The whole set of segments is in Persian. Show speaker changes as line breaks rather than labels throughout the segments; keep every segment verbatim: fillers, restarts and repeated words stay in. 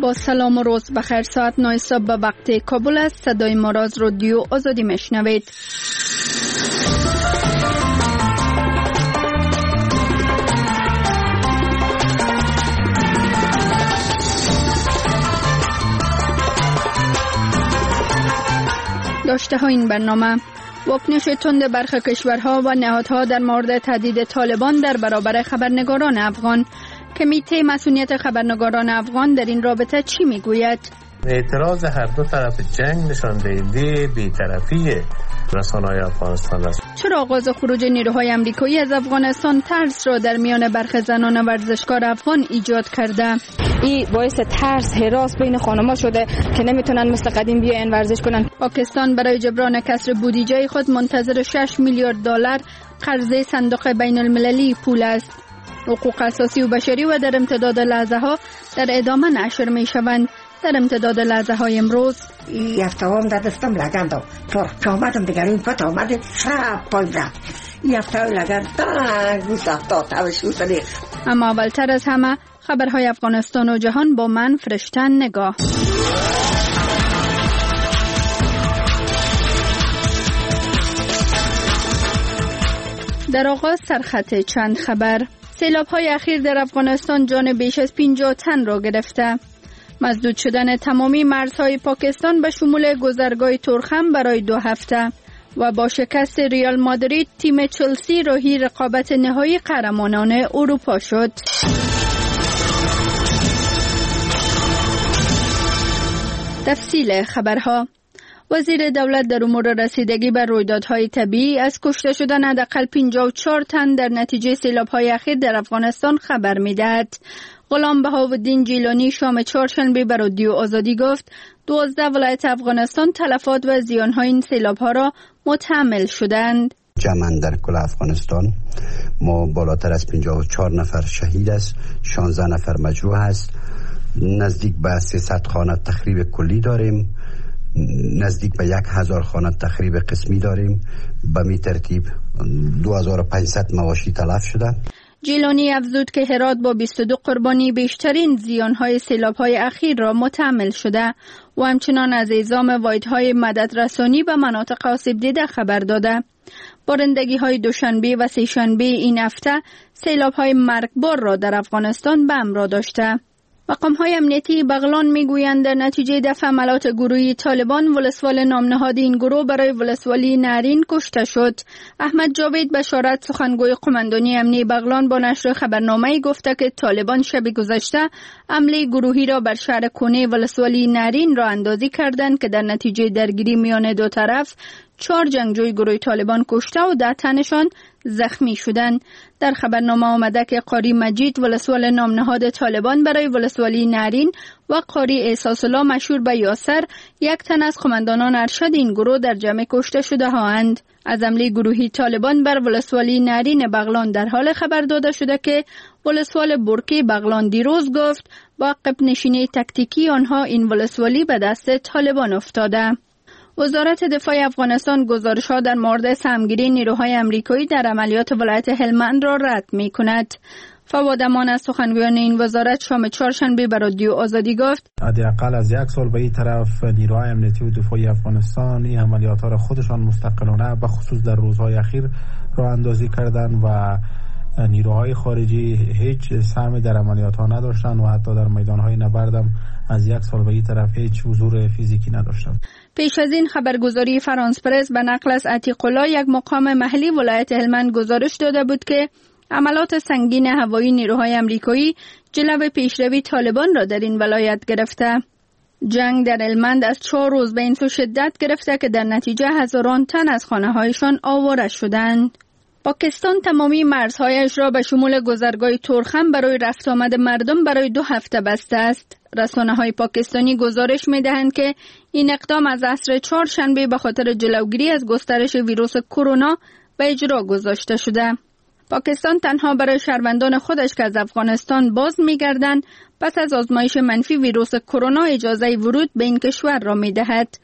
با سلام و روز بخیر. ساعت نه صبح به وقت کابل است. صدای ما را از رادیو آزادی میشنوید. داشته ها این برنامه: واکنش تند برخی کشورها و نهادها در مورد تهدید طالبان در برابر خبرنگاران افغان. کمیته مسئولیت خبرنگاران افغان در این رابطه چی میگوید؟
اعتراض هر دو طرف جنگ نشان دهنده بی‌طرفی رسانه‌های افغانستان است.
چرا آغاز خروج نیروهای آمریکایی از افغانستان ترس را در میان برخی زنان ورزشکار افغان ایجاد کرده؟
این باعث ترس، هراس بین خانم‌ها شده که نمیتونن مثل قدیم بیاین ورزش کنن.
پاکستان برای جبران کسر بودجه خود منتظر شش میلیارد دلار قرضه صندوق بین المللی پول است. حقوق اساسی و بشری و در امتداد لحظه ها در ادامه نشر می شوند. در امتداد لحظه های امروز
یفته هم در دستم لگن دام که آمدم دیگر این پت آمده شب پای رفت یفته های لگن دنگ بود افتاد تاوشو سلیخ.
اما اولتر از همه خبرهای افغانستان و جهان با من فرشتن نگاه. در آغاز سرخط چند خبر. سیلاب‌های اخیر در افغانستان جان بیش از پنجاه تن را گرفته. مسدود شدن تمامی مرزهای پاکستان به شمول گذرگاه تورخم برای دو هفته و با شکست ریال مادرید تیم چلسی راهی رقابت نهایی قهرمانان اروپا شد. تفصیل خبرها. وزیر دولت در امور رسیدگی به رویدادهای طبیعی از کشته شدن حداقل پنجاه و چهار تن در نتیجه سیلاب‌های اخیر در افغانستان خبر می‌دهد. غلام بهاءالدین جیلانی شام چهارشنبه به رادیو آزادی گفت دوازده ولایت افغانستان تلفات و زیان‌های این سیلاب‌ها را متحمل شدند.
جمعاً در کل افغانستان ما بالاتر از پنجاه و چهار نفر شهید است، شانزده نفر مجروح است، نزدیک به سیصد خانه تخریب کلی داریم، نزدیک به یک هزار خانه تخریب قسمی داریم. به می ترتیب دو هزار و پانصد مواشی تلف شده.
جیلانی افزود که هرات با بیست و دو قربانی بیشترین زیانهای سیلاب‌های اخیر را متحمل شده و همچنان از اعزام واحدهای مددرسانی به مناطق آسیب دیده خبر داده. بارندگی‌های دوشنبه و سه‌شنبه این هفته سیلاب‌های مرگبار را در افغانستان به همراه داشته. مقام‌های امنیتی بغلان می‌گویند در نتیجه دفع حملات گروهی طالبان ولسوال نامنهاد این گروه برای ولسوالی نرین کشته شد. احمد جاوید بشارت سخنگوی قماندانی امنیتی بغلان با نشر خبرنامه‌ای گفته که طالبان شب گذشته حمله گروهی را بر شهر کونه ولسوالی نرین را اندازی کردند که در نتیجه درگیری میان دو طرف چهار جنگجوی گروه طالبان کشته و ده تنشان زخمی شدند. در خبرنامه آمده که قاری مجید ولسوال نامنهاد طالبان برای ولسوالی نرین و قاری احساس الله مشهور به یاسر یک تن از قماندانان ارشد این گروه در جمع کشته شده هاند. از حمله گروهی طالبان بر ولسوالی نرین بغلان در حال خبر داده شده که ولسوال برکی بغلان دیروز گفت با عقب نشینی تکتیکی آنها این ولسوالی به دست طالبان افتاده. وزارت دفاع افغانستان گزارش‌ها در مورد سهمگیری نیروهای آمریکایی در عملیات ولایت هلمند را رد می‌کند. فواد امان از سخنگویان این وزارت شام چهارشنبه به رادیو آزادی گفت
حداقل از یک سال به این طرف نیروهای امنیتی و دفاعی افغانستان این عملیات‌ها را خودشان مستقلانه به خصوص در روزهای اخیر راه اندازی کردند و نیروهای خارجی هیچ سهمی در عملیات‌ها نداشتند و حتی در میدان‌های نبردم از یک سال به این طرف هیچ حضور فیزیکی نداشتند.
پیش از این خبرگزاری فرانس پرس به نقل از عتیق الله یک مقام محلی ولایت هلمند گزارش داده بود که عملات سنگین هوایی نیروهای آمریکایی جلو پیشروی طالبان را در این ولایت گرفته. جنگ در هلمند از چهار روز به این سو شدت گرفته که در نتیجه هزاران تن از خانه‌هایشان آواره شدند. پاکستان تمامی مرزهایش را به شمول گذرگاه تورخم برای رفت آمد مردم برای دو هفته بسته است. رسانه‌های پاکستانی گزارش می‌دهند که این اقدام از عصر چهارشنبه به خاطر جلوگیری از گسترش ویروس کرونا به اجرا گذاشته شده. پاکستان تنها برای شهروندان خودش که از افغانستان باز می‌گردند پس از آزمایش منفی ویروس کرونا اجازه ورود به این کشور را می‌دهد.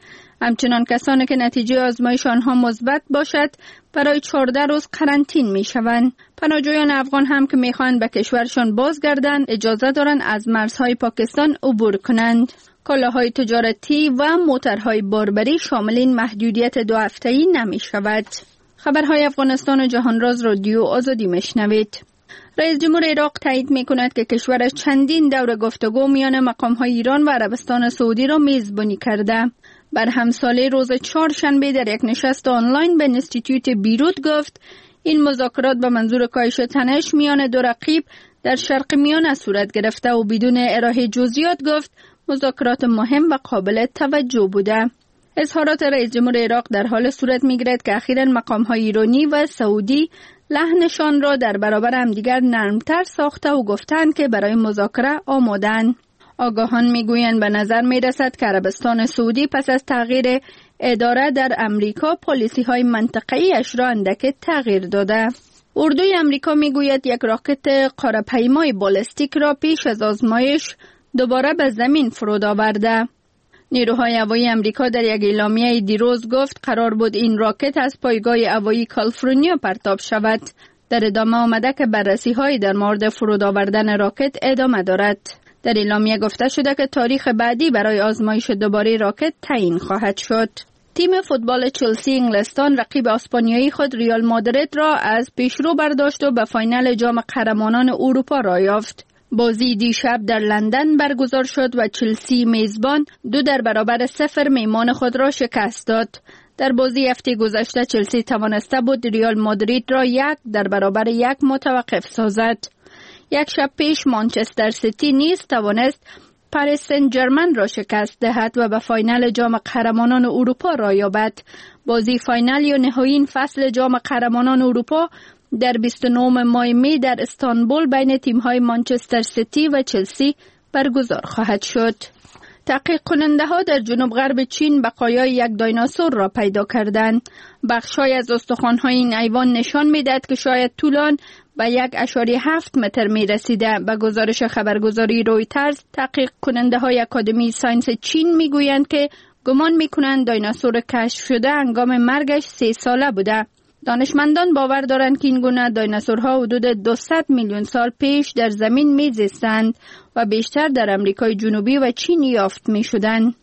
همچنان کسانی که نتیجه آزمایش آنها مثبت باشد برای چهارده روز قرنطین می شوند. پناهجویان افغان هم که می خواهند به کشورشان بازگردند اجازه دارند از مرزهای پاکستان عبور کنند. کالاهای تجارتی و موترهای باربری شامل این محدودیت دو هفته‌ای نمی شود. خبرهای افغانستان و جهانراز رادیو آزادی میشنوید. رئیس جمهور عراق تایید می کند که کشورش چندین دور گفتگو میان مقام‌های ایران و عربستان سعودی را میزبانی کرده. بر همساله روز چهارشنبه در یک نشست آنلاین به اینستیتوت بیروت گفت این مذاکرات به منظور کاهش تنش میان دو رقیب در شرق میانه صورت گرفته و بدون ارائه جزئیات گفت مذاکرات مهم و قابل توجه بوده. اظهارات رئیس جمهور عراق در حال صورت میگیرد که اخیراً مقام‌های ایرانی و سعودی لحنشان را در برابر همدیگر نرمتر ساخته و گفتند که برای مذاکره آمادند. آگاهان میگویند به نظر میرسد که عربستان سعودی پس از تغییر اداره در امریکا پالیسی‌های منطقه‌ای اش را اندک تغییر داده. اردوی امریکا میگوید یک راکت قاره‌پیمای بالستیک را پیش از آزمایش دوباره به زمین فرود آورده. نیروهای هوایی امریکا در یک اعلامیه دیروز گفت قرار بود این راکت از پایگاه هوایی کالیفرنیا پرتاب شود. در ادامه آمده که بررسی‌های در مورد فرود آوردن راکت ادامه دارد. در اعلامیه گفته شده که تاریخ بعدی برای آزمایش دوباره راکت تعیین خواهد شد. تیم فوتبال چلسی انگلستان رقیب اسپانیایی خود ریال مادرید را از پیشرو برداشت و به فاینال جام قهرمانان اروپا را یافت. بازی دیشب در لندن برگزار شد و چلسی میزبان دو در برابر صفر میمان خود را شکست داد. در بازی هفته گذشته چلسی توانسته بود ریال مادرید را یک در برابر یک متوقف سازد. یک شب پیش مانچستر سیتی نیز توانست پاریس سن ژرمن را شکست دهد و به فاینال جام قهرمانان اروپا را یابد. بازی فاینال یا نهایی فصل جام قهرمانان اروپا در بیست و نه ماه می در استانبول بین تیم‌های مانچستر سیتی و چلسی برگزار خواهد شد. تحقیق کننده ها در جنوب غرب چین بقایای یک دایناسور را پیدا کردند. بخش‌های از استخوان‌های این حیوان نشان می‌دهد که شاید طولان به یک اشاری هفت متر می رسیده. به گزارش خبرگزاری رویترز تحقیق کننده های اکادمی ساینس چین می گویند که گمان می کنند دایناسور کشف شده هنگام مرگش سه ساله بوده. دانشمندان باور دارند که این گونه دایناسورها حدود دویست میلیون سال پیش در زمین می زیستند و بیشتر در امریکای جنوبی و چین یافت می شدند.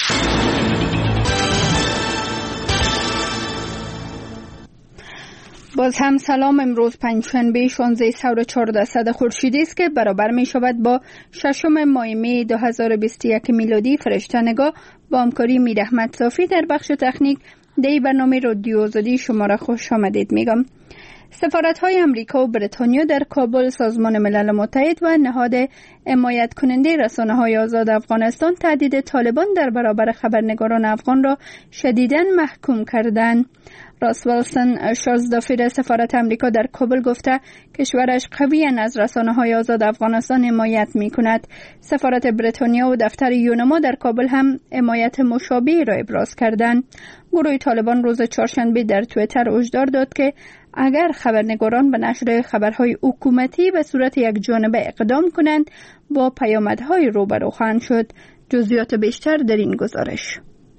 باز هم سلام. امروز پنجشنبه شانزده سور و چهارده خورشیدی است که برابر می شود با ششم ماه می دو هزار و بیست و یک میلادی. فرشته نگاه با همکاری میر احمد صافی در بخش تکنیک دی برنامه رادیو آزادی شما را خوش آمدید میگم. سفارت‌های امریکا و بریتانیا در کابل، سازمان ملل متحد و نهاد حمایت کننده رسانه‌های آزاد افغانستان تهدید طالبان در برابر خبرنگاران افغان را شدیداً محکوم کردند. راس ویلسون، شازدافیر سفارت امریکا در کابل گفته کشورش قویاً از رسانه‌های آزاد افغانستان حمایت می‌کند. سفارت بریتانیا و دفتر یونما در کابل هم حمایت مشابهی را ابراز کردند. گروه طالبان روز چهارشنبه در توییتر هشدار داد که اگر خبرنگاران به نشر خبرهای حکومتی به صورت یک جانبه اقدام کنند با پیامدهای روبرو خواهند شد. جزئیات بیشتر در این گزارش.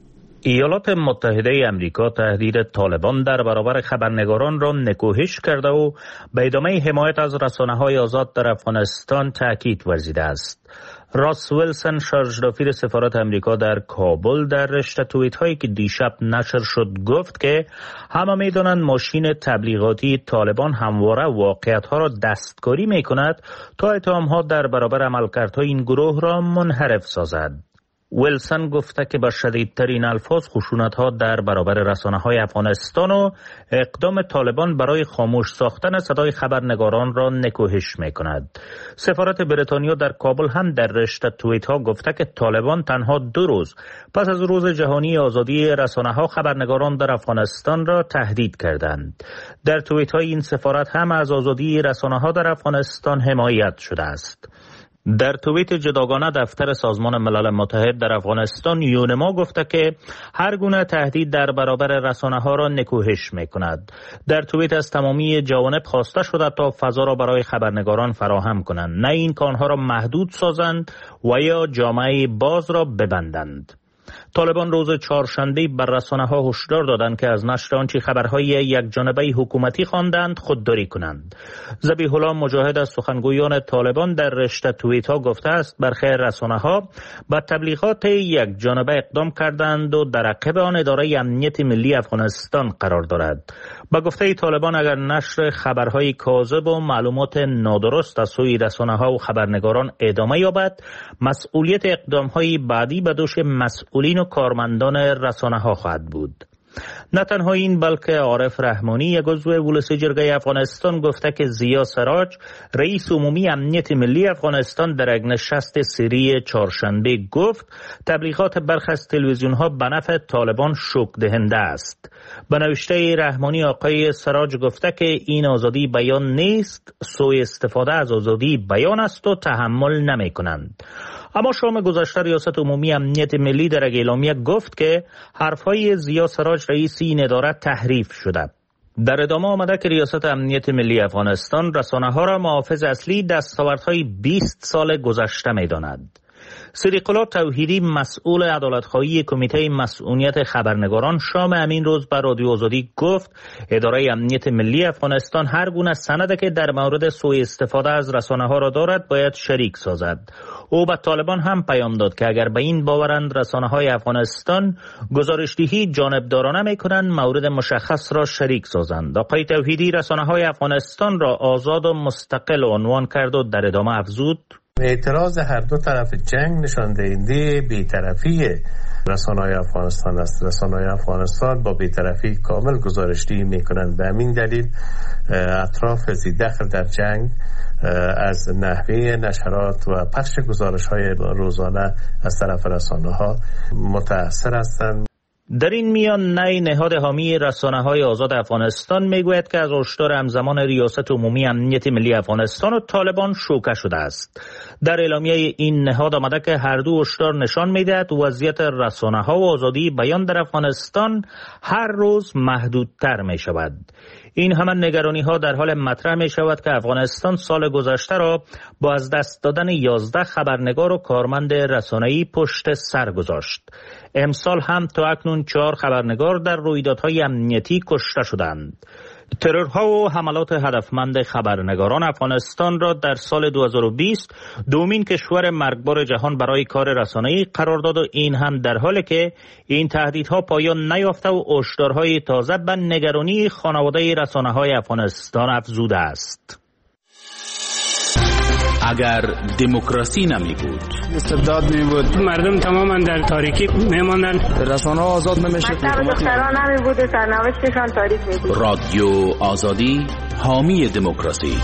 ایالات متحده امریکا تهدید طالبان در برابر خبرنگاران را نکوهش کرده و به ادامه حمایت از رسانه‌های آزاد در افغانستان تاکید ورزیده است. راس ویلسون، شارژدافیر سفارت امریکا در کابل در رشته توییت هایی که دیشب نشر شد گفت که همه میدانند ماشین تبلیغاتی طالبان همواره واقعیت ها را دستکاری می کند تا اتهام ها در برابر عملکردهای این گروه را منحرف سازد. ویلسون گفته که با شدیدترین الفاظ خشونت‌ها در برابر رسانه‌های افغانستان و اقدام طالبان برای خاموش ساختن صدای خبرنگاران را نکوهش می‌کند. سفارت بریتانیا در کابل هم در رشته توییت‌ها گفته که طالبان تنها دو روز پس از روز جهانی آزادی رسانه‌ها خبرنگاران در افغانستان را تهدید کردند. در توییت‌های این سفارت هم از آزادی رسانه‌ها در افغانستان حمایت شده است. در توییت جداگانه دفتر سازمان ملل متحد در افغانستان یونما گفته که هر گونه تهدید در برابر رسانه‌ها را نکوهش می‌کند. در توییت از تمامی جوانب خواسته شده تا فضا را برای خبرنگاران فراهم کنند، نه اینکه آنها را محدود سازند و یا جامعه باز را ببندند. طالبان روز چهارشنبه بر رسانه‌ها هشدار دادند که از نشر آنچه خبرهای یک جانبه حکومتی خواندند خودداری کنند. ذبیح الله مجاهد از سخنگویان طالبان در رشته توییت‌ها گفته است برخی رسانه‌ها با تبلیغات یک جانبه اقدام کردند و در عقب آن اداره امنیت ملی افغانستان قرار دارد. با گفته طالبان اگر نشر خبرهای کاذب و معلومات نادرست از سوی رسانه‌ها و خبرنگاران ادامه یابد، مسئولیت اقدام‌های بعدی به دوش مسئولین و کارمندان رسانه‌ها خواهد بود. نه تنها این بلکه عارف رحمانی یک عضو ولسی جرگه افغانستان گفته که زیا سراج رئیس عمومی امنیت ملی افغانستان در یک نشست سری چهارشنبه گفت تبلیغات برخی از تلویزیون‌ها به نفع طالبان شوک دهنده است. به نوشته رحمانی آقای سراج گفته که این آزادی بیان نیست، سوء استفاده از آزادی بیان است و تحمل نمی کنند. اما شام گذشته ریاست عمومی امنیت ملی در یک اعلامیه گفت که حرفهای زیا سراج رئیس این اداره تحریف شده. در ادامه آمده که ریاست امنیت ملی افغانستان رسانه‌ها را محافظ اصلی دستاوردهای بیست سال گذشته می‌داند. صدیق الله توحیدی مسئول عدالت‌خواهی کمیته مسئولیت خبرنگاران شام همین روز بر رادیو آزادی گفت اداره امنیت ملی افغانستان هر گونه سندی که در مورد سوء استفاده از رسانه‌ها را دارد باید شریک سازد. او به طالبان هم پیام داد که اگر به این باورند رسانه‌های افغانستان گزارش‌دهی جانبدارانه می‌کنند مورد مشخص را شریک سازند. آقای توحیدی رسانه‌های افغانستان را آزاد و مستقل عنوان کرد و در ادامه افزود
اعتراض هر دو طرف جنگ نشان دهنده بی‌طرفی رسانه‌های افغانستان است. رسانه‌های افغانستان با بی‌طرفی کامل گزارش‌دهی می‌کنند. به همین دلیل اطراف ذی‌دخل در جنگ از نحوه نشرات و پخش گزارش‌های روزانه از طرف رسانه‌ها متأثر هستند.
در این میان نی نهاد حامی رسانه‌های آزاد افغانستان میگوید که از هشدار همزمان ریاست عمومی امنیت ملی افغانستان و طالبان شوکه شده است. در اعلامیه این نهاد آمده که هر دو هشدار نشان میدهد وضعیت رسانه‌ها و آزادی بیان در افغانستان هر روز محدودتر می شود. این همان نگرانی ها در حال مطرح می شود که افغانستان سال گذشته را با از دست دادن یازده خبرنگار و کارمند رسانه‌ای پشت سر گذاشت. امسال هم تا اکنون چهار خبرنگار در رویدادهای امنیتی کشته شدند. ترورها و حملات هدفمند خبرنگاران افغانستان را در سال دو هزار و بیست دومین کشور مرگبار جهان برای کار رسانه‌ای قرار داد و این هم در حالی که این تهدیدها پایان نیافته و هشدارهای تازه به نگرانی خانواده رسانه‌های افغانستان افزوده است.
اگر دموکراسی نمی بود،
استبداد می بود، مردم تماما در تاریکی می ماندن، رسانه آزاد نمیشه،
دختران نمی بود، سرنوشتشان تاریک می بود.
رادیو آزادی حامی دموکراسی.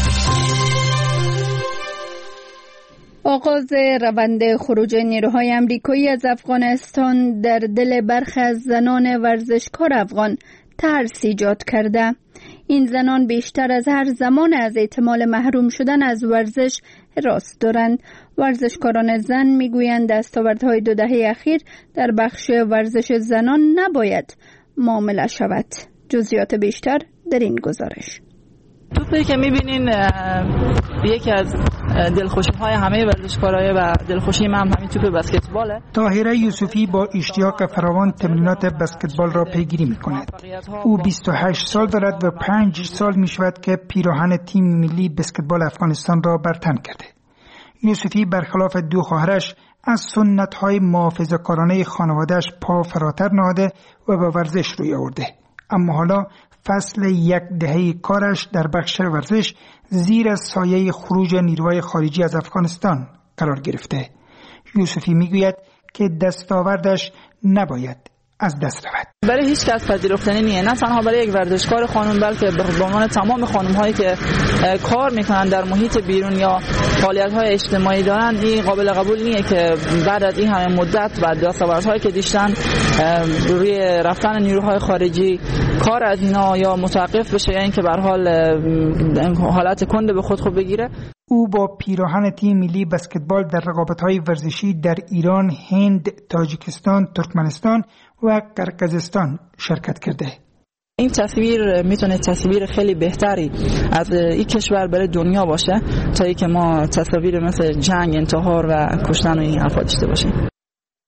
آغاز روند خروج نیروهای آمریکایی از افغانستان در دل برخی از زنان ورزشکار افغان ترس ایجاد کرده. این زنان بیشتر از هر زمان از احتمال محروم شدن از ورزش حراس دارند. ورزشکاران زن میگویند دستاوردهای دو دهه اخیر در بخش ورزش زنان نباید معامله شود. جزئیات بیشتر در این گزارش.
توپی که میبینین یکی از دلخوشی های همه ورزشکارای و دلخوشی من هم همین توپ بسکتباله.
طاهره یوسفی با اشتیاق فراوان تمرینات بسکتبال را پیگیری میکند. او بیست و هشت سال دارد و پنج سال میشود که پیراهن تیم ملی بسکتبال افغانستان را بر تن کرده. یوسفی برخلاف دو خواهرش از سنت های محافظه‌کارانه خانواده‌اش پا فراتر نهاده و به ورزش روی آورده. اما حالا فصل یک دهه کارش در بخش ورزش زیر سایه خروج نیروهای خارجی از افغانستان قرار گرفته. یوسفی میگوید که دستاوردش نباید از دست رود.
برای هیچ کس پذیرفتنی نیست، نه تنها برای یک ورزشکار خانم بلکه به عنوان تمام خانم هایی که کار میکنن در محیط بیرون یا فعالیت های اجتماعی دارن. این قابل قبول نیست که بعد از این همه مدت و دستاوردهایی که داشتن روی رفتن نیروهای خارجی کار از اینا یا متوقف بشه یا اینکه به هر حال حالت کنده به خود خود بگیره.
او با پیراهن تیم ملی بسکتبال در رقابت‌های ورزشی در ایران، هند، تاجیکستان، ترکمنستان و قرقیزستان شرکت کرده.
این تصویر میتونه تصویر خیلی بهتری از این کشور برای دنیا باشه تا اینکه ما تصاویر مثل جنگ، انتحار و کشتن و این حرفا داشته باشیم.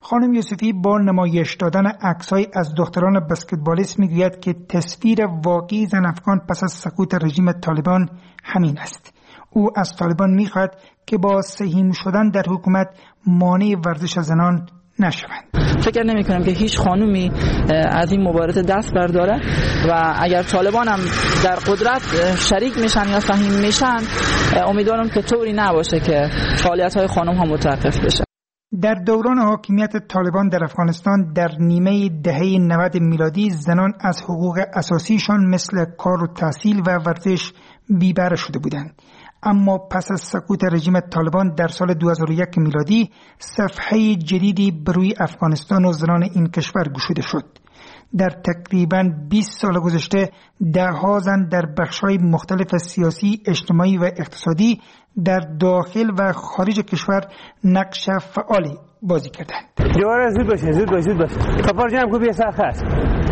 خانم یوسفی با نمایش دادن عکس‌های از دختران بسکتبالیست میگوید که تصویر واقعی زن افغان پس از سقوط رژیم طالبان همین است. او از طالبان میخواهد که با سهیم شدن در حکومت مانع ورزش زنان نشوند.
فکر نمی کنم که هیچ خانومی از این مبارزه دست برداره و اگر طالبان هم در قدرت شریک میشن یا سهیم میشن، امیدوارم که طوری نباشه که فعالیت های خانم ها متوقف بشه.
در دوران حاکمیت طالبان در افغانستان در نیمه دهه نود میلادی زنان از حقوق اساسیشان مثل کار و تحصیل و ورزش بی‌بهره شده بودند. اما پس از سقوط رژیم طالبان در سال دو هزار و یک میلادی صفحه جدیدی بروی افغانستان و زنان این کشور گشوده شد. در تقریباً بیست سال گذشته ده‌ها زن در بخش‌های مختلف سیاسی، اجتماعی و اقتصادی در داخل و خارج کشور نقش فعالی بازی کردند.
جوار زود باشه زود باشه زود باشه کپار جمع کو بیا سرخ است.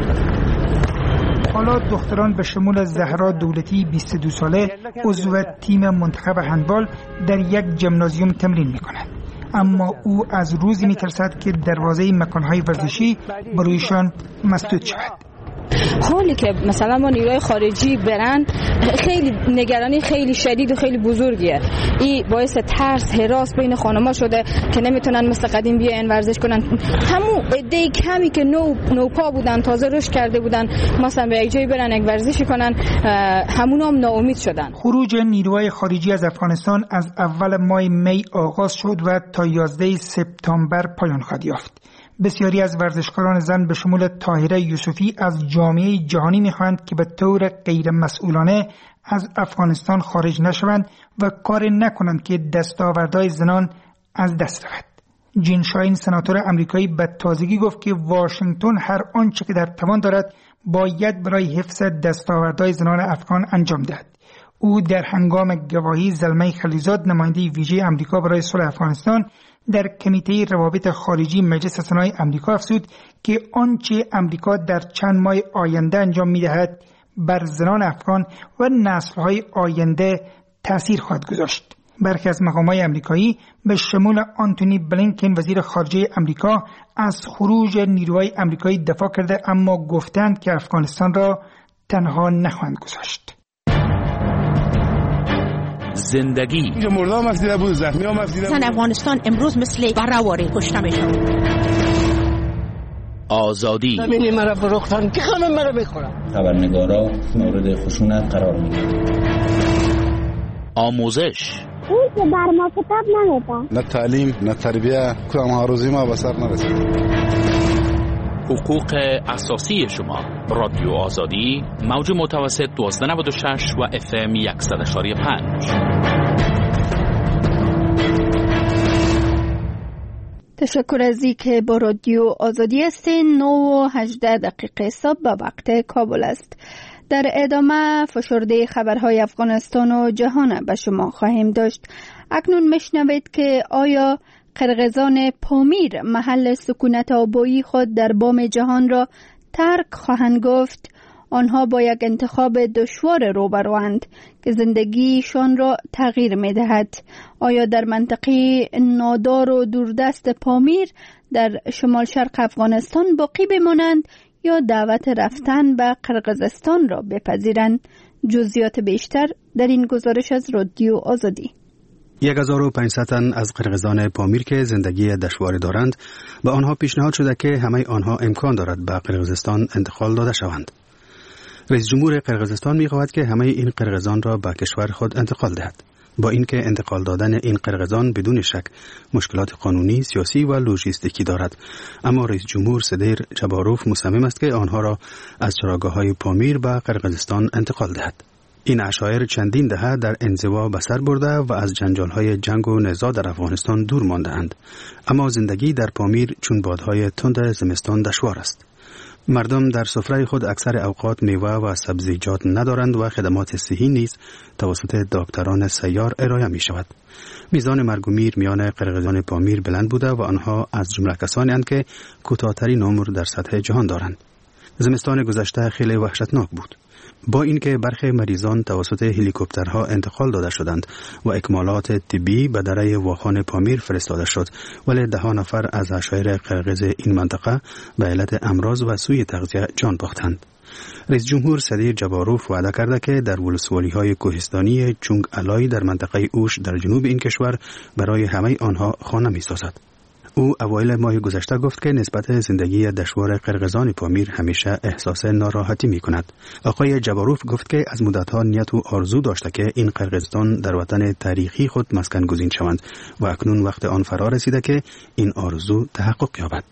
حالا دختران به شمول زهرا دولتی بیست و دو ساله عضو تیم منتخب هندبال در یک ژیمنازیوم تمرین می‌کند. اما او از روزی می‌ترسد که دروازه مکان‌های ورزشی برویشان مسدود شود.
حالی که مثلا ما نیروهای خارجی برن خیلی نگرانی خیلی شدید و خیلی بزرگیه. این باعث ترس هراس بین خانم‌ها شده که نمیتونن مثل قدیم بیاین ورزش کنن. همون عده کمی که نو نوپا بودن، تازه رشد کرده بودن، مثلا به یک جایی برن یک ورزشی کنن، همون هم ناامید شدن.
خروج نیروهای خارجی از افغانستان از اول ماه می آغاز شد و تا یازده سپتامبر پایان خواهد یافت. بسیاری از ورزشکاران زن به شمول طاهره یوسفی از جامعه جهانی می‌خواهند که به طور غیر مسئولانه از افغانستان خارج نشوند و کار نکنند که دستاوردهای زنان از دست رود. جین شاین سناتور آمریکایی به تازگی گفت که واشنگتن هر آنچه که در توان دارد باید برای حفظ دستاوردهای زنان افغان انجام دهد. او در هنگام گواهی زلمه خلیزاد نماینده ویژه آمریکا برای صلح افغانستان در کمیته روابط خارجی مجلس سنای آمریکا افزود که آنچه آمریکا در چند ماه آینده انجام می‌دهد بر زنان افغان و نسل‌های آینده تأثیر خواهد گذاشت. برخی از مقام‌های آمریکایی به شمول آنتونی بلینکن وزیر خارجه آمریکا از خروج نیروهای آمریکایی دفاع کرده، اما گفتند که افغانستان را تنها نخواهند گذاشت.
زندگی
مردم مفیده بود، زخمی ها مفیده بود.
زن افغانستان امروز مثل برهواری کشته میشن.
آزادی
ببینی مرا فروختن که خانم مرا بخورم.
خبرنگارا مورد خشونت قرار میگیرن.
آموزش
اون که بر ما کتاب نمیده.
نه تعلیم نه تربیه، کدام هاروزی ما به سر نرسید.
حقوق اساسی شما. رادیو آزادی موج متوسط دوازده نود و شش و اف ام صد و پنج.
تشکر از اینکه با رادیو آزادی هستین. نه و هجده دقیقه صبح به وقت کابل است. در ادامه فشرده خبرهای افغانستان و جهان به شما خواهیم داشت. اکنون میشنوید که آیا قرقیزان پامیر محل سکونت آبایی خود در بام جهان را ترک خواهند گفت؟ آنها با یک انتخاب دشوار روبروند که زندگیشان را تغییر می دهد. آیا در منطقه نادار و دوردست پامیر در شمال شرق افغانستان باقی بمانند یا دعوت رفتن به قرقیزستان را بپذیرند؟ جزئیات بیشتر در این گزارش از رادیو آزادی.
یک هزار و پانصد تن از قرقیزان پامیر که زندگی دشواری دارند به آنها پیشنهاد شده که همه آنها امکان دارد به قرقیزستان انتقال داده شوند. رئیس جمهور قرقیزستان می‌خواهد که همه این قرقیزان را به کشور خود انتقال دهد. با اینکه انتقال دادن این قرقیزان بدون شک مشکلات قانونی، سیاسی و لوجستیکی دارد، اما رئیس جمهور صدیر جباروف مصمم است که آنها را از چراگاه‌های پامیر به قرقیزستان انتقال دهد. این عشایر چندین دهه در انزوا به سر برده و از جنجال‌های جنگ و نزاع در افغانستان دور مانده‌اند، اما زندگی در پامیر چون بادهای تند زمستان دشوار است. مردم در سفره خود اکثر اوقات میوه و سبزیجات ندارند و خدمات صحی نیز توسط دکتران سیار ارائه می شود. میزان مرگ و میر میان قرقیزان پامیر بلند بوده و آنها از جمله کسانی اند که کوتاه‌ترین عمر در سطح جهان دارند. زمستان گذشته خیلی وحشتناک بود. با اینکه برخی مریضان توسط هلیکوپترها انتقال داده شدند و اکمالات طبی به دره واخان پامیر فرستاده شد، ولی ده نفر از عشایر قرقیز این منطقه به علت امراض و سوء تغذیه جان باختند. رئیس جمهور صدیر جباروف وعده کرده که در ولسوالی‌های کوهستانی چونگ علای در منطقه اوش در جنوب این کشور برای همه آنها خانه می‌سازد. او اوایل ماه گذشته گفت که نسبت زندگی دشوار قرقیزان پامیر همیشه احساس ناراحتی می کند. آقای جباروف گفت که از مدتها نیت و آرزو داشته که این قرقیزان در وطن تاریخی خود مسکن گزین شوند و اکنون وقت آن فرا رسیده که این آرزو تحقق یابد.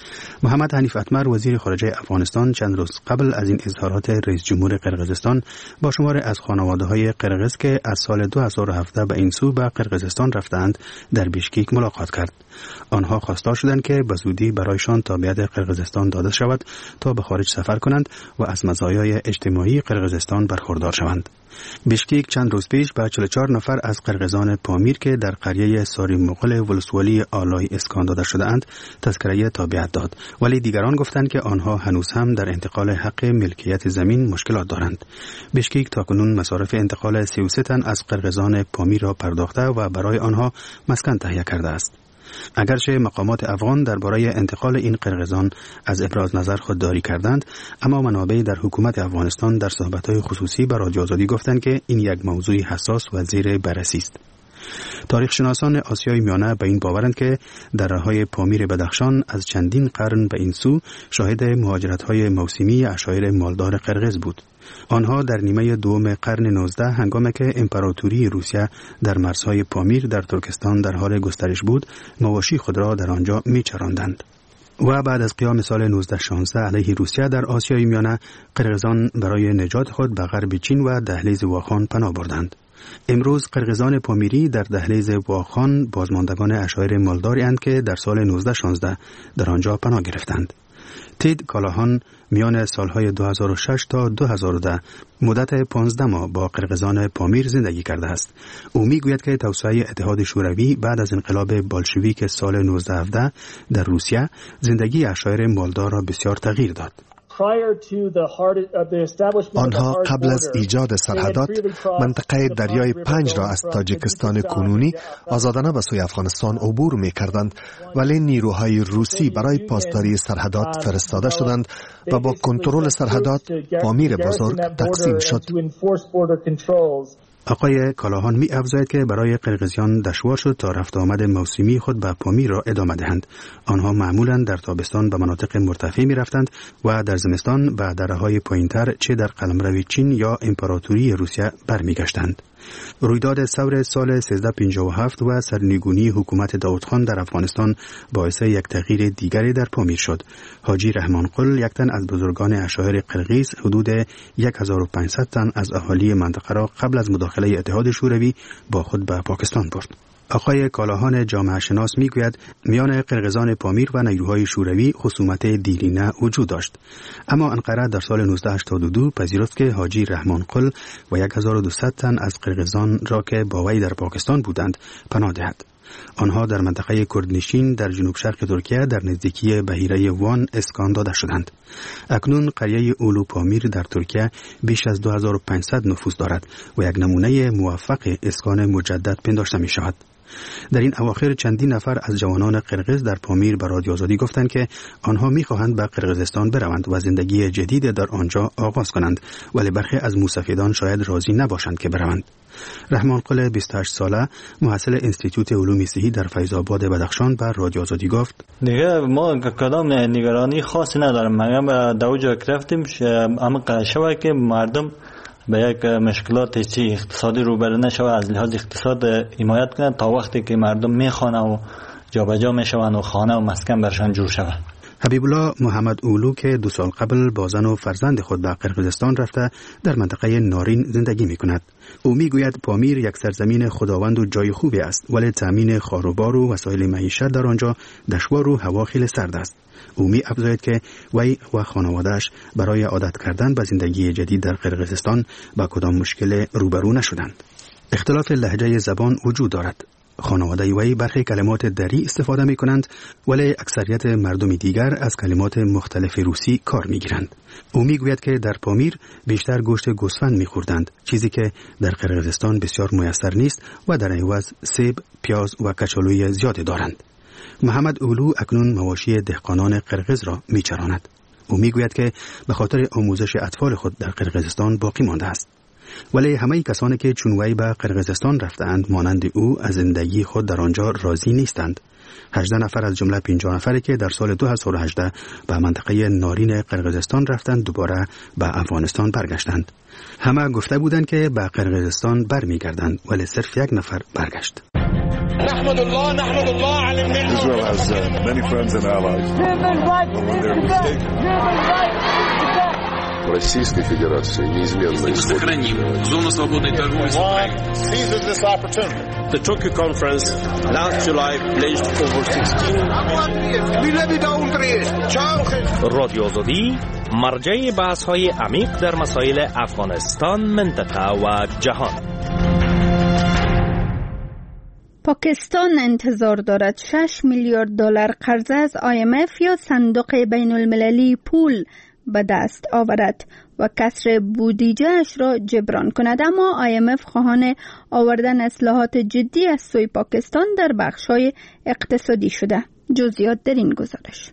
محمد حنیف اتمر وزیر خارجه افغانستان چند روز قبل از این اظهارات رئیس جمهور قرقیزستان با شمار از خانواده‌های قرقیز که از سال دو هزار و هفده به این سو به قرقیزستان رفتند در بیشکیک ملاقات کرد. آنها خواستار شدند که به زودی برایشان تابعیت قرقیزستان داده شود تا به خارج سفر کنند و از مزایای اجتماعی قرقیزستان برخوردار شوند. بیشکیک چند روز پیش به چهل و چهار نفر از قرقیزان پامیر که در قریه ساری مغل ولسوالی آلای اسکان داده شده‌اند تذکره تابعیت داد، ولی دیگران گفتند که آنها هنوز هم در انتقال حق ملکیت زمین مشکلات دارند. بیشکیک تاکنون مصارف انتقال سی و سه تن از قرقیزان پامیر را پرداخته و برای آنها مسکن تهیه کرده است. اگرچه مقامات افغان درباره انتقال این قرقیزان از ابراز نظر خودداری کردند، اما منابع در حکومت افغانستان در صحبت‌های خصوصی با رادیو آزادی گفتند که این یک موضوع حساس و زیر بررسی است. تاریخ شناسان آسیای میانه به این باورند که دره‌های پامیر بدخشان از چندین قرن به این سو شاهد مهاجرت‌های موسمی عشایر مالدار قرقیز بود. آنها در نیمه دوم قرن نوزده هنگامی که امپراتوری روسیه در مرزهای پامیر در ترکستان در حال گسترش بود، مواشی خود را در آنجا می‌چراندند. و بعد از قیام سال نوزده شانزده علیه روسیه در آسیای میانه، قرقیزان برای نجات خود به غرب چین و دهلیز واخان پناه بردند. امروز قرقیزان پامیری در دهلیز واخان بازماندگان عشایر مالداری اند که در سال نوزده شانزده در آنجا پناه گرفتند. تید کالاهان میان سالهای دو هزار و شش تا دو هزار و ده مدت پانزده ماه با قرقیزان پامیر زندگی کرده است. او میگوید که توسعه اتحاد شوروی بعد از انقلاب بالشویک سال نوزده هفده در روسیه زندگی عشایر مالدار را بسیار تغییر داد.
آنها قبل از ایجاد سرحدات منطقه دریای پنج را از تاجیکستان کنونی آزادانه به سوی افغانستان عبور می کردند، ولی نیروهای روسی برای پاسداری سرحدات فرستاده شدند و با کنترل سرحدات پامیر بزرگ تقسیم شد.
آقای کالاهان می افزاید که برای قرقیزیان دشوار شد تا رفت آمد موسمی خود به پامیر را ادامه دهند. آنها معمولا در تابستان به مناطق مرتفع می رفتند و در زمستان به دره‌های پایینتر چه در قلمرو چین یا امپراتوری روسیه برمیگشتند. رویداد ثور سال سیزده پنجاه و هفت و سرنگونی حکومت داود خان در افغانستان باعث یک تغییر دیگری در پامیر شد. حاجی رحمان قل، یک تن از بزرگان عشایر قرقیز، حدود هزار و پانصد تن از اهالی منطقه را قبل از مداخله اتحاد شوروی با خود به پاکستان برد. آقای کالاهان جامعه شناس میگوید میان قرقیزان پامیر و نیروهای شوروی خصومت دیرینه وجود داشت، اما انقره در سال نوزده هشتاد و دو پذیرفت که حاجی رحمان قل و هزار و دویست تن از قرقیزان را که با وی در پاکستان بودند پناه دهد. آنها در منطقه کردنشین در جنوب شرق ترکیه در نزدیکی بحیره وان اسکان داده شدند. اکنون قریه اولو پامیر در ترکیه بیش از دو هزار و پانصد نفوس دارد و یک نمونه موفق اسکان مجدد پنداشته می شود. در این اواخر چندین نفر از جوانان قرقیز در پامیر به رادیو آزادی گفتند که آنها می‌خواهند به قرقیزستان بروند و زندگی جدید در آنجا آغاز کنند، ولی برخی از موسفیدان شاید راضی نباشند که بروند. رحمان قل بیست و هشت ساله محصل انستیتوت علوم صحی در فیض آباد بدخشان به رادیو آزادی گفت:
دیگه ما کدام نگرانی خاصی نداریم. ما دو جا رفتیم، اما شوی که مردم به یک مشکلات چی اقتصادی روبرو نشوه، از لحاظ اقتصاد حمایت کنند تا وقتی که مردم میخوانه و جابجا میشوند و خانه و مسکن برشان جور شود.
حبیب الله محمد اولو که دو سال قبل با زن و فرزند خود به قرقیزستان رفته در منطقه نارین زندگی می کند. او می گوید پامیر یک سرزمین خداوند و جای خوبی است، ولی تامین خاروبار و وسایل معیشت در آنجا دشوار و هوا خیلی سرد است. او می افزاید که وی و خانواده‌اش برای عادت کردن به زندگی جدید در قرقیزستان با کدام مشکل روبرو نشدند. اختلاف لهجه زبان وجود دارد. خانواده وی برخی کلمات دری استفاده می کنند ولی اکثریت مردم دیگر از کلمات مختلف روسی کار می گیرند. او می گوید که در پامیر بیشتر گوشت گوسفند می خوردند، چیزی که در قرقیزستان بسیار میسر نیست و در عوض سیب، پیاز و کچالوی زیادی دارند. محمد اولو اکنون مواشی دهقانان قرقیز را می چراند. او می گوید که به خاطر آموزش اطفال خود در قرقیزستان باقی مانده است. ولی همه کسانی که چون وی به قرقیزستان رفتند مانند او از زندگی خود در آنجا راضی نیستند. هجده نفر از جمله پنجاه نفری که در سال دو هزار و هجده به منطقه نارین قرقیزستان رفتند دوباره به افغانستان برگشتند. همه گفته بودند که به قرقیزستان برمیگردند ولی صرف یک نفر برگشت.
نحمد الله نحمد الله على النعمة. Israel has uh, many friends and allies. But when they're mistaken.
Российской Федерации неизменно исходит.
Зону свободной торговли с Украиной. Seizes this opportunity.
The Tokyo conference last July pledged over sixteen.
رادیو آزادی مرجع بحث‌های عمیق در مسائل افغانستان، منطقه و جهان.
پاکستان انتظار دارد شش میلیارد دلار قرض از آی ام اف یا صندوق بین المللی پول به دست آورد و کسر بودجه‌اش را جبران کند، اما آی ام اف خواهان آوردن اصلاحات جدی از سوی پاکستان در بخش‌های اقتصادی شده. جزئیات در این گزارش.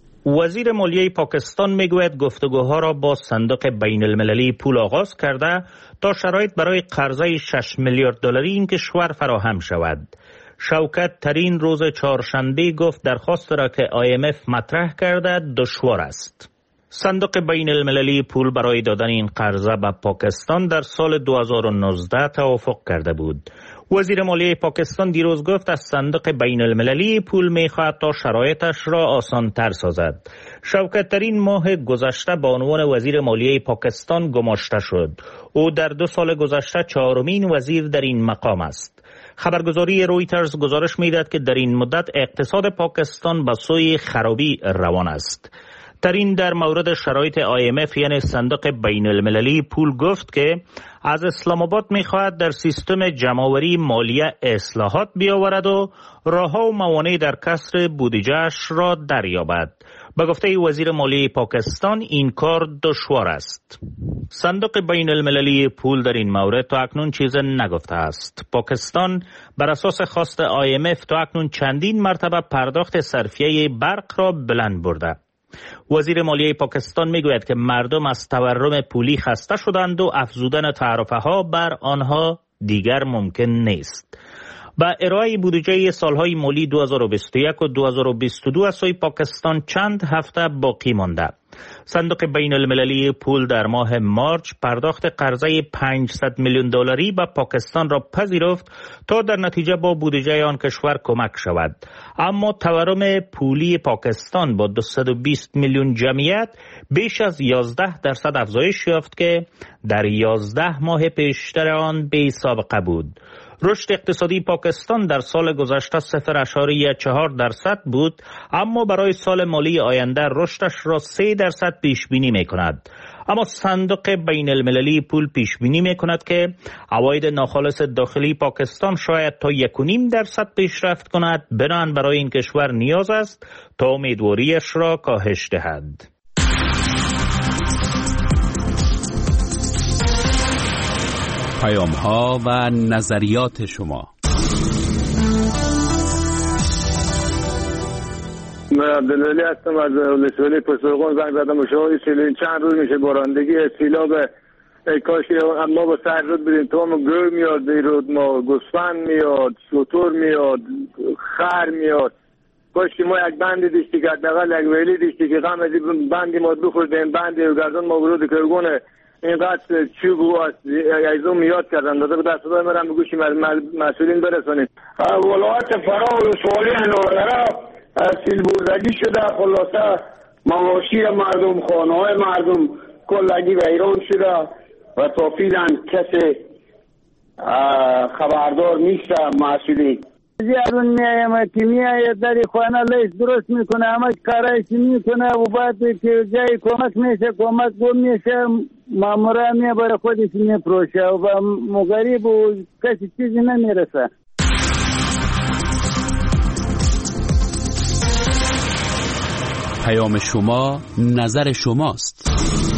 وزیر مالیه پاکستان میگوید گفتگوها را با صندوق بین المللی پول آغاز کرده تا شرایط برای قرضه شش میلیارد دلاری این کشور فراهم شود. شوکت ترین روز چهارشنبه گفت درخواست را که آی ام اف مطرح کرده دشوار است. صندوق بین المللی پول برای دادن این قرضه به پاکستان در سال دو هزار و نوزده توافق کرده بود. وزیر مالیه پاکستان دیروز گفت از صندوق بین المللی پول می‌خواهد تا شرایطش را آسان تر سازد. شوکت ترین ماه گذشته به عنوان وزیر مالیه پاکستان گماشته شد. او در دو سال گذشته چهارمین وزیر در این مقام است. خبرگزاری رویترز گزارش می‌دهد که در این مدت اقتصاد پاکستان به سوی خرابی روان است. ترین در مورد شرایط آی ام اف یعنی صندوق بین المللی پول گفت که از اسلام آباد می‌خواهد در سیستم جمع‌آوری مالیه اصلاحات بیاورد و راه‌ها و موانع در کسر بودجه‌اش را دریابد. به گفته وزیر مالیه پاکستان این کار دشوار است. صندوق بین المللی پول در این مورد تا اکنون چیز نگفته است. پاکستان بر اساس خواست آی ام اف تا اکنون چندین مرتبه پرداخت صرفیه برق را بلند برده. وزیر مالیه پاکستان میگوید که مردم از تورم پولی خسته شدند و افزودن تعرفه ها بر آنها دیگر ممکن نیست. با ارائه بودجه سالهای مالی دو هزار و بیست و یک و دو هزار و بیست و دو از سوی پاکستان چند هفته باقی مانده. صندوق بین المللی پول در ماه مارچ پرداخت قرضه پانصد میلیون دلاری به پاکستان را پذیرفت تا در نتیجه با بودجه آن کشور کمک شود. اما تورم پولی پاکستان با دویست و بیست میلیون جمعیت بیش از یازده درصد افزایش یافت که در یازده ماه پیشتر آن بی سابقه بود. رشد اقتصادی پاکستان در سال گذشته صفر ممیز چهار درصد بود، اما برای سال مالی آینده رشدش را سه درصد پیش بینی می کند. اما صندوق بین المللی پول پیش بینی می کند که عواید ناخالص داخلی پاکستان شاید تا یک و نیم درصد پیشرفت کند. بنابراین برای این کشور نیاز است تا امیدواریش را کاهش دهد.
پیام ها و نظریات شما.
من عبدالعلی هستم از ولسوالی پسرخان زنگ زدم و شما چند روز میشه بارندگی سیلاب ای کاش ما با سر رود بریم تو ما گرم میاد بیرود ما گوسفند میاد شتر میاد خر میاد کاش ما یک بندی دیشتی که حداقل یک ویلی دیشتی که غم از بندی ما بخوردیم بندی و گردان ما برود کرگونه اینقدر چوب و ایزون میاد کردن داده به دست دای مرم بگوشیم مسئولین برسانیم.
ولایت فرا و سوالی هنوردره سیل بردگی شده، خلاصه مواشی مردم خانه های مردم کلگی ویران شده و تا فیلن کسی خبردار نیست مسئولین.
زیادون میایم که میاید در خانه لیست درست میکنه همه کارایش میکنه و بعد که جای کمک میشه کمک گم میشه مامورا میبره خودش میپروشه و مغریب و کسی چیزی نمیرسه.
پیام شما نظر شماست.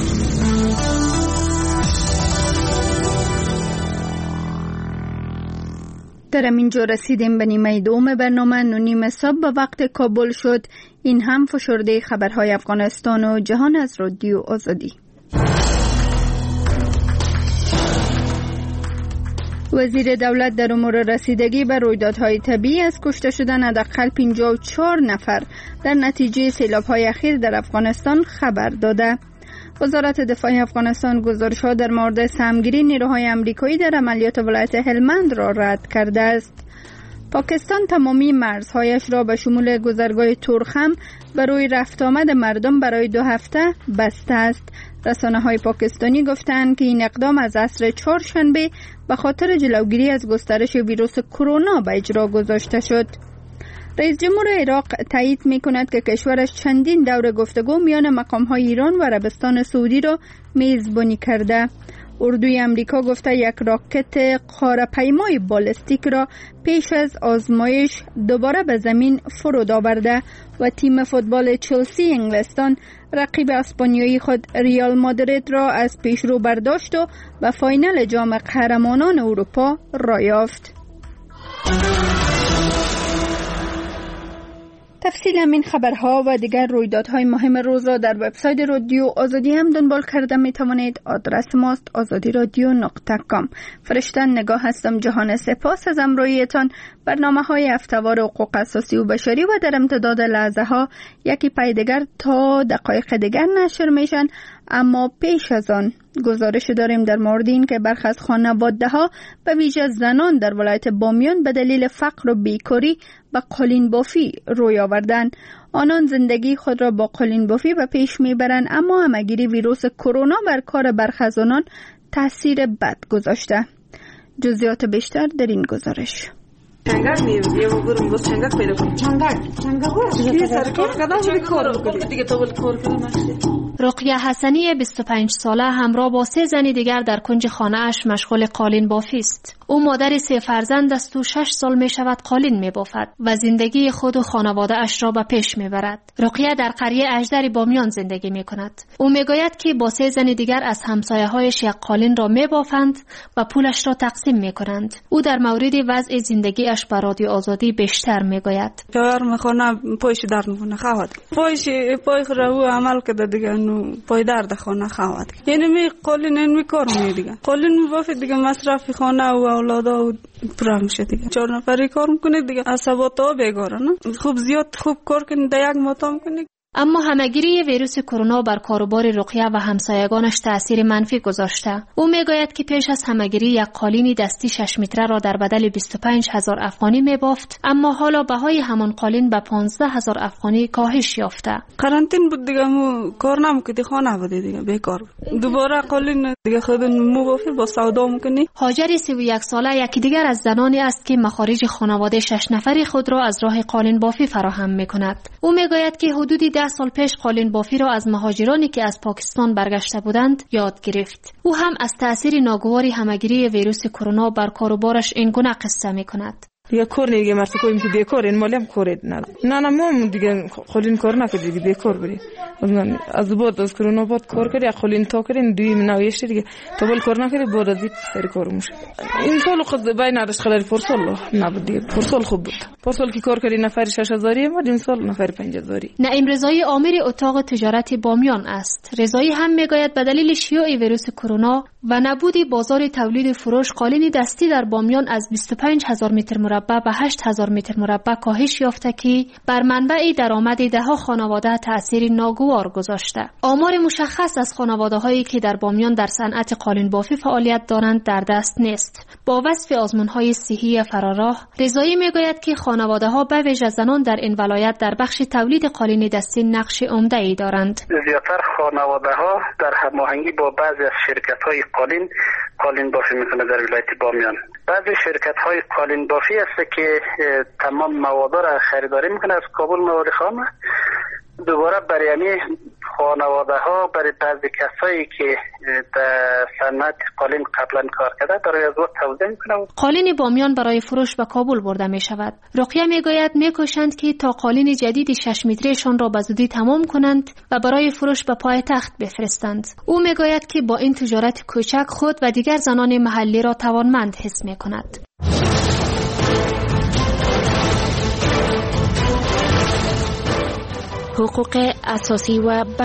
در همینجا رسیدیم به نیمه دوم برنامه. نو نیم صبح به وقت کابل شد. این هم فشرده خبرهای افغانستان و جهان از رادیو آزادی. وزیر دولت در امور رسیدگی به رویدادهای طبیعی از کشته شدن حداقل پنجاه و چهار نفر در نتیجه سیلاب‌های اخیر در افغانستان خبر داده. وزارت دفاع افغانستان گزارش‌ها در مورد سهمگیری نیروهای آمریکایی در عملیات ولایت هلمند را رد کرده است. پاکستان تمامی مرزهایش را به شمول گذرگاه تورخم برای رفت آمد مردم برای دو هفته بسته است. رسانه‌های پاکستانی گفتند که این اقدام از عصر چهارشنبه به خاطر جلوگیری از گسترش ویروس کرونا به اجرا گذاشته شد. رئیس جمهور عراق تایید می‌کند که کشورش چندین دور گفتگو میان مقام‌های ایران و عربستان سعودی را میزبانی کرده. اردوی امریکا گفته یک راکت قاره‌پیمای بالستیک را پیش از آزمایش دوباره به زمین فرود آورده و تیم فوتبال چلسی انگلستان رقیب اسپانیایی خود ریال مادرید را از پیشرو برداشت و به فاینال جام قهرمانان اروپا راه یافت. تفصیل همین خبرها و دیگر رویدادهای مهم روز را در وبسایت رادیو آزادی هم دنبال کرده می توانید. آدرس ماست آزادی رادیو نقطه کام. فرشتن نگاه هستم. جهان سپاس از همراهیتان. برنامه های هفته‌وار حقوق اساسی و بشری و در امتداد لحظه ها یکی پای دیگر تا دقایق دیگر نشر میشن. اما پیش از آن گزارش داریم در مورد این که برخی از خانواده ها به ویژه زنان در ولایت بامیان به دلیل فقر و بیکاری به قالین بافی روی آوردن. آنان زندگی خود را با قالین بافی به پیش میبرند، اما همگیری ویروس کرونا بر کار برخی از آنان تاثیر بد گذاشته. جزئیات بیشتر در این گزارش.
چنگک می‌بینی و برم باز چنگک پیدا کنم. چنگک چنگک دیگه سر کار کردم دیگه کار بکنی دیگه تو ول کار کنم.
رقیه حسنی بیست و پنج ساله همراه با سه زن دیگر در کنج خانه اش مشغول قالین بافی است. او مادر سه فرزند است و شش سال می شود قالین می بافد و زندگی خود و خانواده اش را به پیش می برد. رقیه در قریه اژدر بامیان زندگی می کند. او می گوید که با سه زن دیگر از همسایه هایش یک قالین را می بافند و پولش را تقسیم می کنند. او در مورد وضع زندگی اش به رادیو آزادی بیشتر می گوید.
کار میخونه پایش در نمونه خواهد پایش پای خورا او عمل کرده دیگه نو پای در خانه خواهد یعنی می قالین این می کار می دیگه قالین می بافید دیگه مصرف خانه و اولادا و پرام میشه دیگه چهار نفری کار میکنه دیگه عصباتا بیگاره نه خوب زیاد خوب کار کنید یک ماتا میکنید.
اما همگیری ویروس کرونا بر کاروبار رقیه و همسایگانش تأثیر منفی گذاشته. او میگوید که پیش از همگیری یک قالین دستی شش متره را در بدل بیست و پنج هزار افغانی میبافت، اما حالا بهای همان قالین به پانزده هزار افغانی کاهش یافته.
قرنطین بود دیگه مو کار نمیکردی خانه بودی دیگه بیکار بود. دوباره قالین دیگه خود مو بافی با سودا میکنی.
هاجر سی و یک ساله یکی دیگر از زنانی است که مخارج خانواده شش نفری خود را از راه قالین بافی فراهم میکند. او میگوید که حدودی ده سال پیش قالین بافی را از مهاجرانی که از پاکستان برگشته بودند یاد گرفت. او هم از تأثیر ناگواری همگیری ویروس کرونا بر کاروبارش این گونه قصه میکند.
دیگه کار دیگه مرد کویم که دیگه کار این مالی هم کارید نه نه نه ما دیگه قالین کار نکرد دیگه دیگه کار بری از بعد از کرونا بعد کار کردی قالین تا کردین دوی منویشت دیگه تو بل کار نکردی بعد از این سری کار میشه. این سال خود بین ارش خلال فرسال نه بود دیگه فرسال خوب بود. فرسال کی کار کردی نفر شش هزاری ما این سال نفر پنج هزاری.
نعیم رضایی آمر اتاق تجارت بامیان است. رضایی هم میگوید به دلیل شیوع ویروس کرونا و نبود بازار تولید فروش قالین دستی در بامیان از بیست و پنج هزار متر مربع به هشت هزار متر مربع کاهش یافته که بر منبع درآمد دهها خانواده تأثیر ناگوار گذاشته. آمار مشخص از خانواده‌هایی که در بامیان در صنعت قالین بافی فعالیت دارند در دست نیست. با وصف آزمون‌های صحی فراراه، رضایی میگوید که خانواده‌ها به ویژه زنان در این ولایت در بخش تولید قالین دستی نقش عمده‌ای دارند.
زیاتر خانواده‌ها در هماهنگی با بعضی از شرکت‌های قالین قالین بافی میکنه در ولایت بامیان. بعضی شرکت‌های قالین بافی است که تمام مواد را خریداری میکنه از کابل مواد خام دوباره برای همین خانواده ها، برای بعضی کسایی که در صنعت قالین قبلا کار کرده برای از وقت توضیح میکنم.
قالین بامیان برای فروش به کابل برده می شود. رقیه می گوید می کوشند که تا قالین جدید شش متریشان را به زودی تمام کنند و برای فروش به پایتخت بفرستند. او می گوید که با این تجارت کوچک خود و دیگر زنان محلی را توانمند حس می کند.
حقوق اساسی و